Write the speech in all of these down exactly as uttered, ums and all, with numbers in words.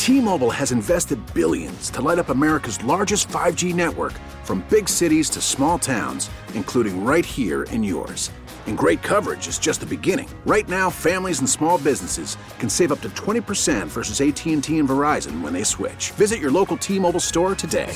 T-Mobile has invested billions to light up America's largest five G network, from big cities to small towns, including right here in yours. And great coverage is just the beginning. Right now, families and small businesses can save up to twenty percent versus A T and T and Verizon when they switch. Visit your local T-Mobile store today.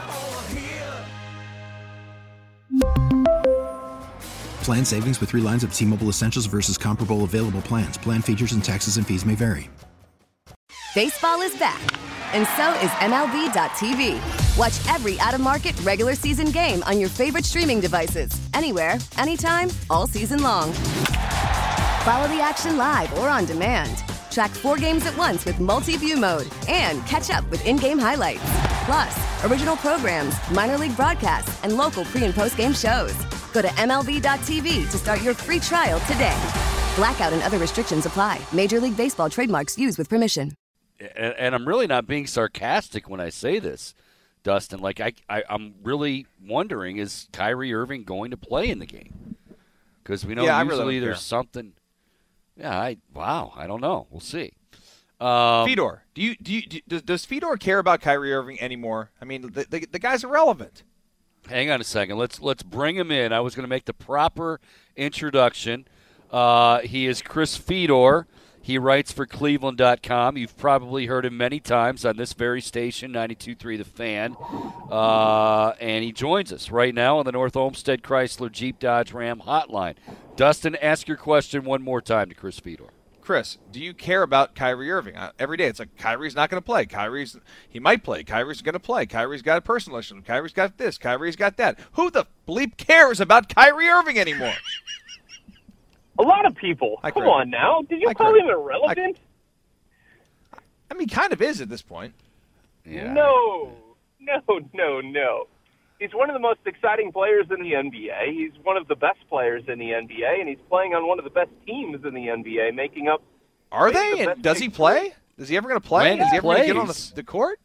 Plan savings with three lines of T-Mobile Essentials versus comparable available plans. Plan features and taxes and fees may vary. Baseball is back, and so is M L B dot T V. Watch every out-of-market regular season game on your favorite streaming devices, anywhere, anytime, all season long. Follow the action live or on demand. Track four games at once with multi-view mode and catch up with in-game highlights. Plus, original programs, minor league broadcasts, and local pre- and post-game shows. Go to M L B dot T V to start your free trial today. Blackout and other restrictions apply. Major League Baseball trademarks used with permission. And, and I'm really not being sarcastic when I say this, Dustin. Like, I, I, I'm really wondering, is Kyrie Irving going to play in the game? Because we know yeah, usually really there's care. something. Yeah, I wow, I don't know. We'll see. Um, Fedor, do you do you do, does, does Fedor care about Kyrie Irving anymore? I mean, the, the, the guy's irrelevant. Hang on a second. Let's let's bring him in. I was going to make the proper introduction. Uh, he is Chris Fedor. He writes for Cleveland dot com. You've probably heard him many times on this very station, ninety-two point three The Fan. Uh, and he joins us right now on the North Olmsted Chrysler Jeep Dodge Ram hotline. Dustin, ask your question one more time to Chris Fedor. Chris, do you care about Kyrie Irving? Uh, every day it's like, Kyrie's not going to play. Kyrie's he might play. Kyrie's going to play. Kyrie's got a personal issue. Kyrie's got this. Kyrie's got that. Who the bleep cares about Kyrie Irving anymore? A lot of people. Hi, Come Craig. on now. Did you Hi, call Craig. him irrelevant? I mean, kind of is at this point. Yeah. No. No, no, no. He's one of the most exciting players in the N B A. He's one of the best players in the N B A, and he's playing on one of the best teams in the N B A, making up. Are maybe they? the And best does he big play? Is he ever going to play? When Is he he ever going to get on plays. the, the court?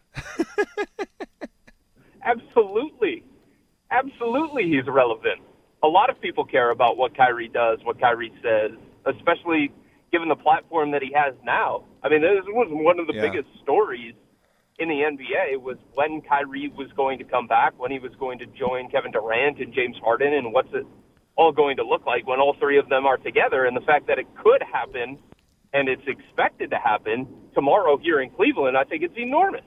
Absolutely. Absolutely he's relevant. A lot of people care about what Kyrie does, what Kyrie says, especially given the platform that he has now. I mean, this was one of the Yeah. biggest stories in the N B A was when Kyrie was going to come back, when he was going to join Kevin Durant and James Harden, and what's it all going to look like when all three of them are together. And the fact that it could happen and it's expected to happen tomorrow here in Cleveland, I think it's enormous.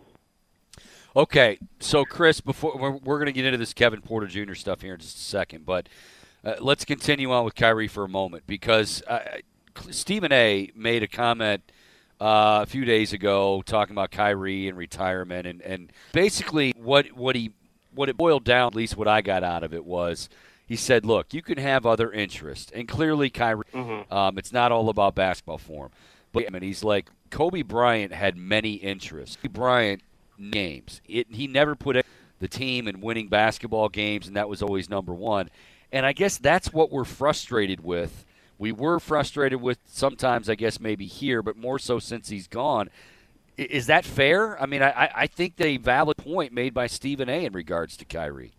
Okay, so Chris, before we're, we're going to get into this Kevin Porter Junior stuff here in just a second, but uh, let's continue on with Kyrie for a moment because uh, Stephen A. made a comment uh, a few days ago talking about Kyrie and retirement, and, and basically what what he what it boiled down, at least what I got out of it, was he said, "Look, you can have other interests, and clearly Kyrie, Mm-hmm. um, it's not all about basketball for him, but I mean, he's like Kobe Bryant had many interests. Kobe Bryant." Games. It, he never put the team in winning basketball games, and that was always number one. And I guess that's what we're frustrated with. We were frustrated with sometimes, I guess, maybe here, but more so since he's gone. I, is that fair? I mean, I, I think a valid point made by Stephen A. in regards to Kyrie.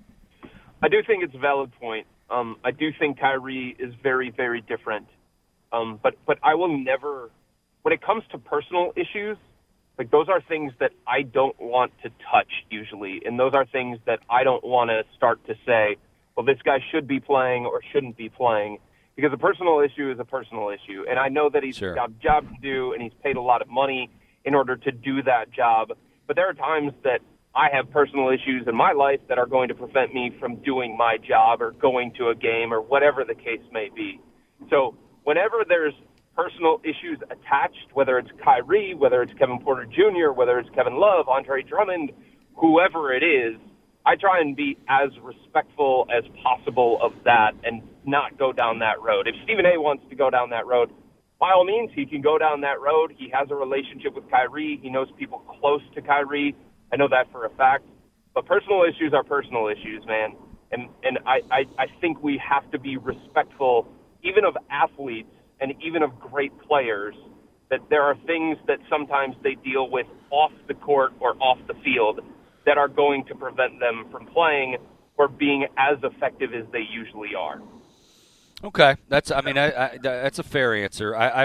I do think it's a valid point. Um, I do think Kyrie is very, very different. Um, but, but I will never, when it comes to personal issues, like those are things that I don't want to touch usually, and those are things that I don't want to start to say, well, this guy should be playing or shouldn't be playing, because a personal issue is a personal issue. And I know that he's Sure. got a job to do, and he's paid a lot of money in order to do that job. But there are times that I have personal issues in my life that are going to prevent me from doing my job or going to a game or whatever the case may be. So whenever there's personal issues attached, whether it's Kyrie, whether it's Kevin Porter Junior, whether it's Kevin Love, Andre Drummond, whoever it is, I try and be as respectful as possible of that and not go down that road. If Stephen A. wants to go down that road, by all means, he can go down that road. He has a relationship with Kyrie. He knows people close to Kyrie. I know that for a fact. But personal issues are personal issues, man. And and I, I, I think we have to be respectful, even of athletes, and even of great players, that there are things that sometimes they deal with off the court or off the field that are going to prevent them from playing or being as effective as they usually are. Okay, that's. I mean, I, I, that's a fair answer. I, I,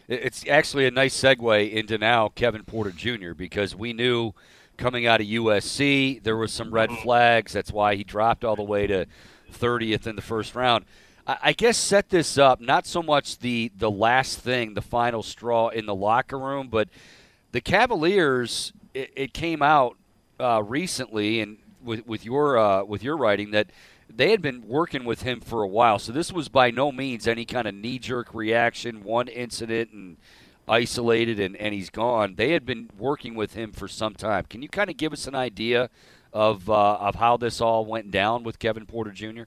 It's actually a nice segue into now Kevin Porter Junior because we knew coming out of U S C there was some red flags. That's why he dropped all the way to thirtieth in the first round. I, I guess set this up, not so much the, the last thing, the final straw in the locker room, but the Cavaliers, it, it came out uh, recently and with, with, your, uh, with your writing that they had been working with him for a while. So this was by no means any kind of knee-jerk reaction, one incident and isolated and, and he's gone. They had been working with him for some time. Can you kind of give us an idea of uh, of how this all went down with Kevin Porter Junior?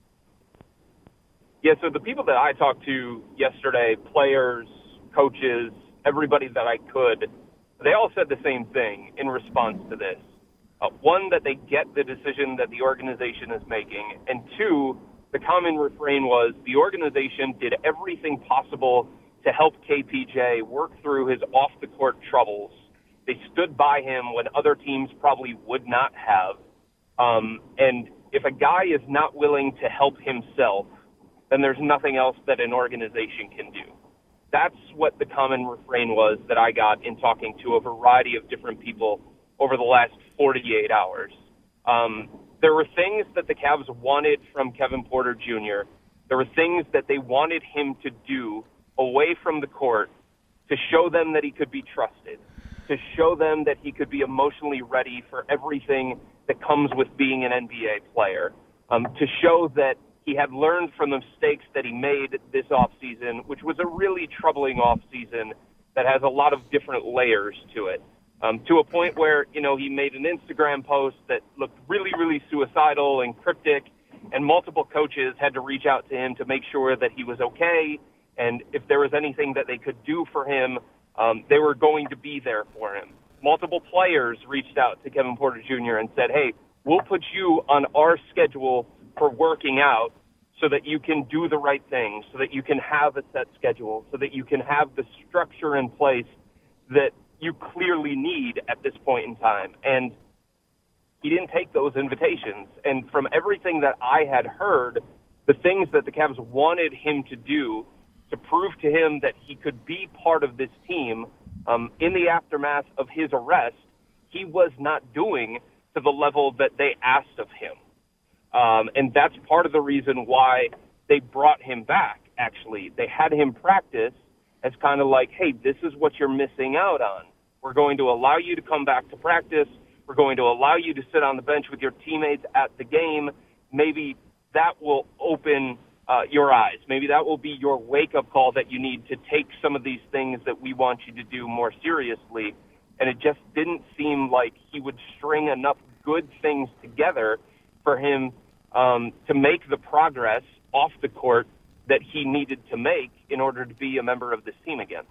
Yeah, so the people that I talked to yesterday, players, coaches, everybody that I could, they all said the same thing in response to this. Uh, one, that they get the decision that the organization is making, and two, the common refrain was the organization did everything possible to help K P J work through his off-the-court troubles. They stood by him when other teams probably would not have. Um, and if a guy is not willing to help himself, then there's nothing else that an organization can do. That's what the common refrain was that I got in talking to a variety of different people over the last forty-eight hours. Um, there were things that the Cavs wanted from Kevin Porter Junior There were things that they wanted him to do away from the court to show them that he could be trusted, to show them that he could be emotionally ready for everything that comes with being an N B A player, um, to show that he had learned from the mistakes that he made this offseason, which was a really troubling offseason that has a lot of different layers to it. Um, to a point where, you know, he made an Instagram post that looked really, really suicidal and cryptic, and multiple coaches had to reach out to him to make sure that he was okay, and if there was anything that they could do for him, um, they were going to be there for him. Multiple players reached out to Kevin Porter Junior and said, hey, we'll put you on our schedule for working out so that you can do the right things, so that you can have a set schedule, so that you can have the structure in place that you clearly need at this point in time. And he didn't take those invitations. And from everything that I had heard, the things that the Cavs wanted him to do to prove to him that he could be part of this team um, in the aftermath of his arrest, he was not doing to the level that they asked of him. Um, and that's part of the reason why they brought him back, actually. They had him practice as kind of like, hey, this is what you're missing out on. We're going to allow you to come back to practice. We're going to allow you to sit on the bench with your teammates at the game. Maybe that will open uh, your eyes. Maybe that will be your wake-up call that you need to take some of these things that we want you to do more seriously. And it just didn't seem like he would string enough good things together for him um, to make the progress off the court that he needed to make in order to be a member of this team again.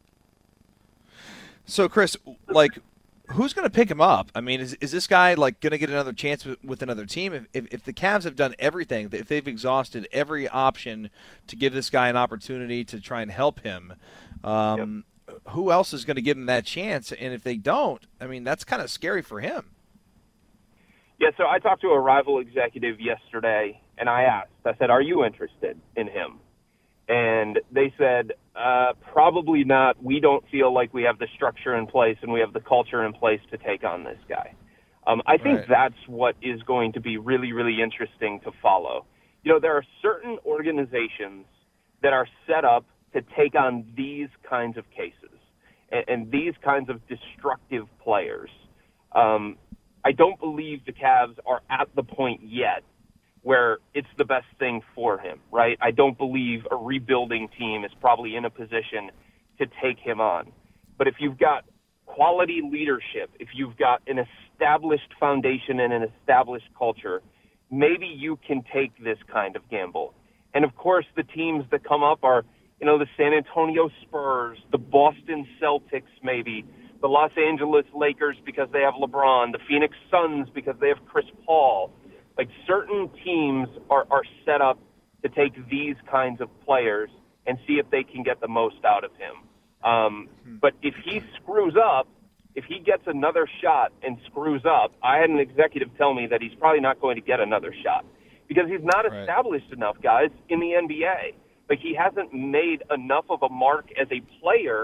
So, Chris, like, who's going to pick him up? I mean, is is this guy, like, going to get another chance with, with another team? If, if if the Cavs have done everything, if they've exhausted every option to give this guy an opportunity to try and help him, um, yep. who else is going to give him that chance? And if they don't, I mean, that's kind of scary for him. Yeah, so I talked to a rival executive yesterday, and I asked, I said, are you interested in him? And they said, uh, probably not. We don't feel like we have the structure in place and we have the culture in place to take on this guy. Um, I think right. that's what is going to be really, really interesting to follow. You know, there are certain organizations that are set up to take on these kinds of cases and, and these kinds of destructive players. Um, I don't believe the Cavs are at the point yet where it's the best thing for him, right? I don't believe a rebuilding team is probably in a position to take him on. But if you've got quality leadership, if you've got an established foundation and an established culture, maybe you can take this kind of gamble. And of course, the teams that come up are, you know, the San Antonio Spurs, the Boston Celtics maybe, the Los Angeles Lakers because they have LeBron, the Phoenix Suns because they have Chris Paul. Like, certain teams are, are set up to take these kinds of players and see if they can get the most out of him. Um, but if he screws up, if he gets another shot and screws up, I had an executive tell me that he's probably not going to get another shot because he's not right. established enough, guys, in the N B A. Like, he hasn't made enough of a mark as a player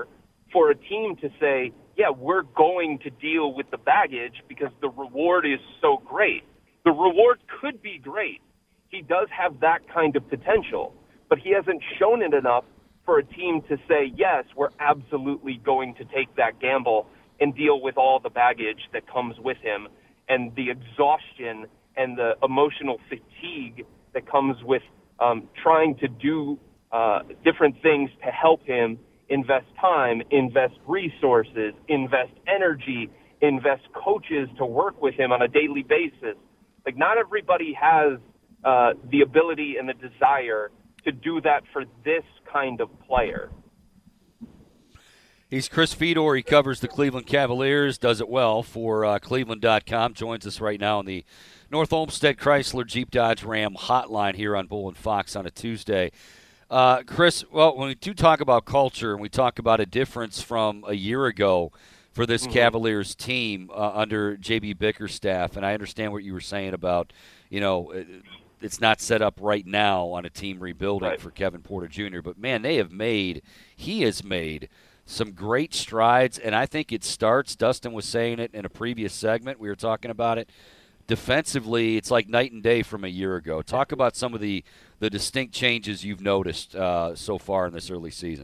for a team to say, yeah, we're going to deal with the baggage because the reward is so great. The reward could be great. He does have that kind of potential, but he hasn't shown it enough for a team to say, yes, we're absolutely going to take that gamble and deal with all the baggage that comes with him and the exhaustion and the emotional fatigue that comes with um, trying to do uh, different things to help him invest time, invest resources, invest energy, invest coaches to work with him on a daily basis. Like, not everybody has uh, the ability and the desire to do that for this kind of player. He's Chris Fedor. He covers the Cleveland Cavaliers, does it well for uh, Cleveland dot com. Joins us right now on the North Olmsted Chrysler Jeep Dodge Ram hotline here on Bull and Fox on a Tuesday. Uh, Chris, well, when we do talk about culture and we talk about a difference from a year ago for this mm-hmm. Cavaliers team uh, under J B Bickerstaff, and I understand what you were saying about, you know, it's not set up right now on a team rebuilding right. for Kevin Porter Junior, but, man, they have made, he has made some great strides, and I think it starts, Dustin was saying it in a previous segment, we were talking about it, defensively, it's like night and day from a year ago. Talk about some of the, the distinct changes you've noticed uh, so far in this early season.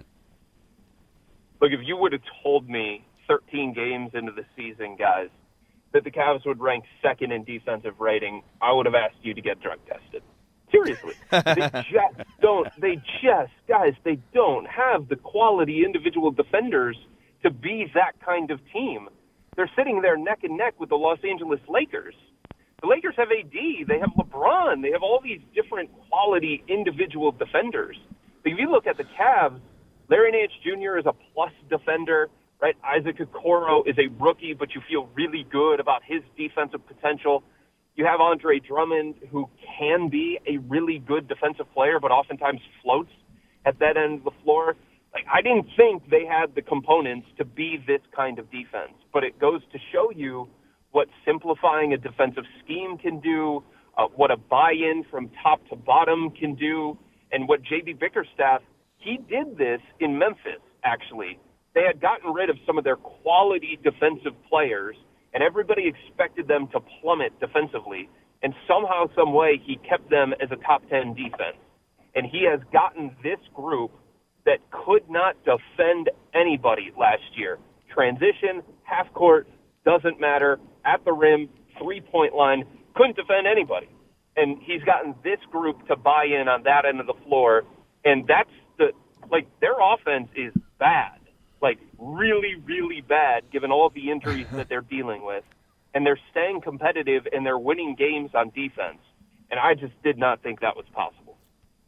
Look, if you would have told me thirteen games into the season, guys, that the Cavs would rank second in defensive rating, I would have asked you to get drug tested. Seriously. They just don't, they just, guys, they don't have the quality individual defenders to be that kind of team. They're sitting there neck and neck with the Los Angeles Lakers. The Lakers have A D, they have LeBron, they have all these different quality individual defenders. But if you look at the Cavs, Larry Nance Junior is a plus defender, right? Isaac Okoro is a rookie, but you feel really good about his defensive potential. You have Andre Drummond, who can be a really good defensive player, but oftentimes floats at that end of the floor. Like, I didn't think they had the components to be this kind of defense, but it goes to show you what simplifying a defensive scheme can do, uh, what a buy-in from top to bottom can do, and what J B Bickerstaff, he did this in Memphis, actually. They had gotten rid of some of their quality defensive players, and everybody expected them to plummet defensively, and somehow, some way, he kept them as a top ten defense. And he has gotten this group that could not defend anybody last year. Transition, half court, doesn't matter, at the rim, three-point line, couldn't defend anybody. And he's gotten this group to buy in on that end of the floor, and that's the, like, their offense is bad. Like, really, really bad, given all the injuries that they're dealing with. And they're staying competitive, and they're winning games on defense. And I just did not think that was possible.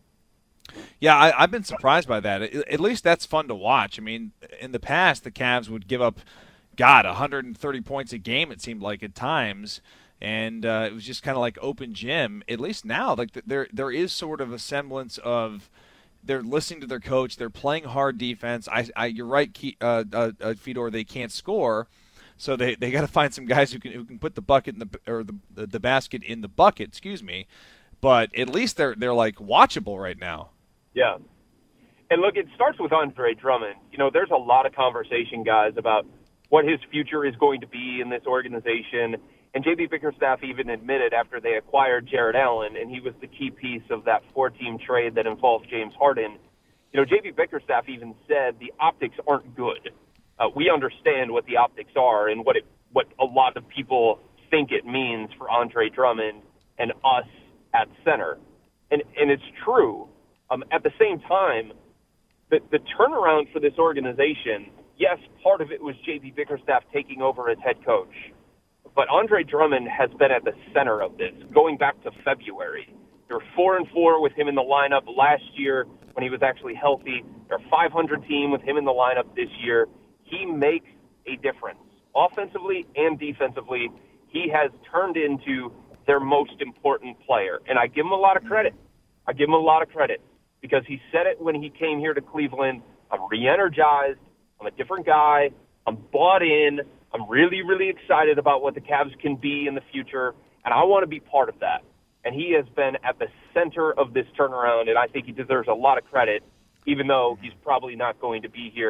Yeah, I, I've been surprised by that. At least that's fun to watch. I mean, in the past, the Cavs would give up, God, one hundred thirty points a game, it seemed like, at times. And uh, it was just kind of like open gym. At least now, like there there is sort of a semblance of – they're listening to their coach. They're playing hard defense. I, I you're right, uh, uh, uh, Fedor. They can't score, so they, they got to find some guys who can who can put the bucket in the or the the basket in the bucket. Excuse me, but at least they're they're like watchable right now. Yeah, and look, it starts with Andre Drummond. You know, there's a lot of conversation, guys, about what his future is going to be in this organization. And J B Bickerstaff even admitted after they acquired Jarrett Allen, and he was the key piece of that four-team trade that involved James Harden, you know, J B Bickerstaff even said the optics aren't good. Uh, we understand what the optics are and what it, what a lot of people think it means for Andre Drummond and us at center. And, and it's true. Um, at the same time, the, the turnaround for this organization, yes, part of it was J B Bickerstaff taking over as head coach. But Andre Drummond has been at the center of this, going back to February. They're four and four with him in the lineup last year when he was actually healthy. They're a five hundred team with him in the lineup this year. He makes a difference. Offensively and defensively, he has turned into their most important player. And I give him a lot of credit. I give him a lot of credit because he said it when he came here to Cleveland. I'm re-energized. I'm a different guy. I'm bought in. I'm really, really excited about what the Cavs can be in the future, and I want to be part of that. And he has been at the center of this turnaround, and I think he deserves a lot of credit, even though he's probably not going to be here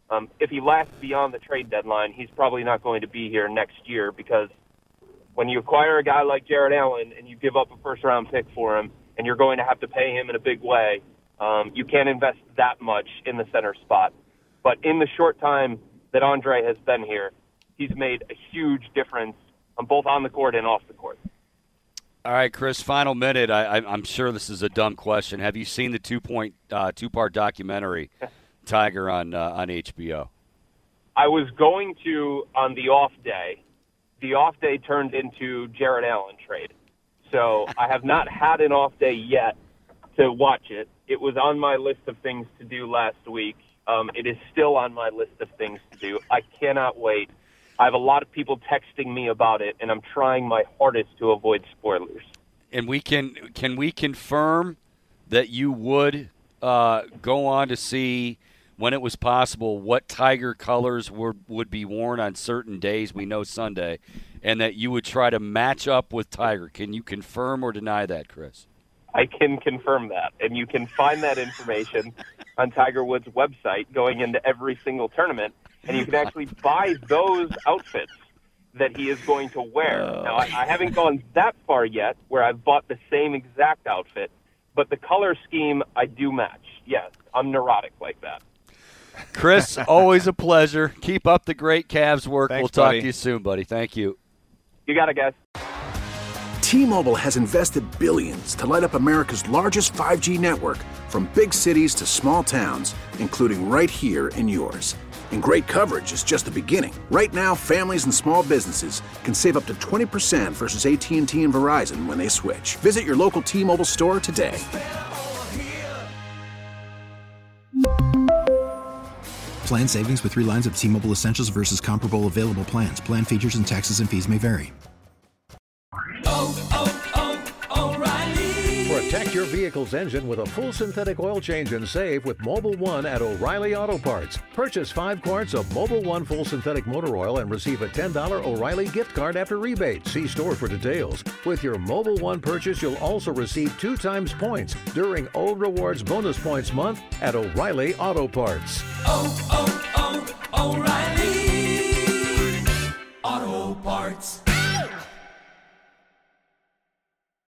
Um, if he lasts beyond the trade deadline, he's probably not going to be here next year, because when you acquire a guy like Jared Allen and you give up a first-round pick for him and you're going to have to pay him in a big way, um, you can't invest that much in the center spot. But in the short time that Andre has been here, he's made a huge difference on both on the court and off the court. All right, Chris, final minute. I, I, I'm sure this is a dumb question. Have you seen the two-point, uh, two-part documentary, Tiger, on uh, on H B O? I was going to on the off day. The off day turned into Jared Allen trade. So I have not had an off day yet to watch it. It was on my list of things to do last week. Um, it is still on my list of things to do. I cannot wait. I have a lot of people texting me about it, and I'm trying my hardest to avoid spoilers. And we can can we confirm that you would uh, go on to see, when it was possible, what Tiger colors were, would be worn on certain days? We know Sunday, and that you would try to match up with Tiger. Can you confirm or deny that, Chris? I can confirm that, and you can find that information on Tiger Woods' website going into every single tournament, and you can actually buy those outfits that he is going to wear. Oh. Now, I, I haven't gone that far yet where I've bought the same exact outfit, but the color scheme I do match. Yes, I'm neurotic like that. Chris, always a pleasure. Keep up the great Cavs work. Thanks, we'll talk buddy. to you soon, buddy. Thank you. You got it, guys. T-Mobile has invested billions to light up America's largest five G network, from big cities to small towns, including right here in yours. And great coverage is just the beginning. Right now, families and small businesses can save up to twenty percent versus A T and T and Verizon when they switch. Visit your local T-Mobile store today. Plan savings with three lines of T-Mobile Essentials versus comparable available plans. Plan features and taxes and fees may vary. Protect your vehicle's engine with a full synthetic oil change and save with Mobil one at O'Reilly Auto Parts. Purchase five quarts of Mobil one full synthetic motor oil and receive a ten dollars O'Reilly gift card after rebate. See store for details. With your Mobil one purchase, you'll also receive two times points during O Rewards Bonus Points Month at O'Reilly Auto Parts. Oh, oh, oh, O'Reilly Auto Parts.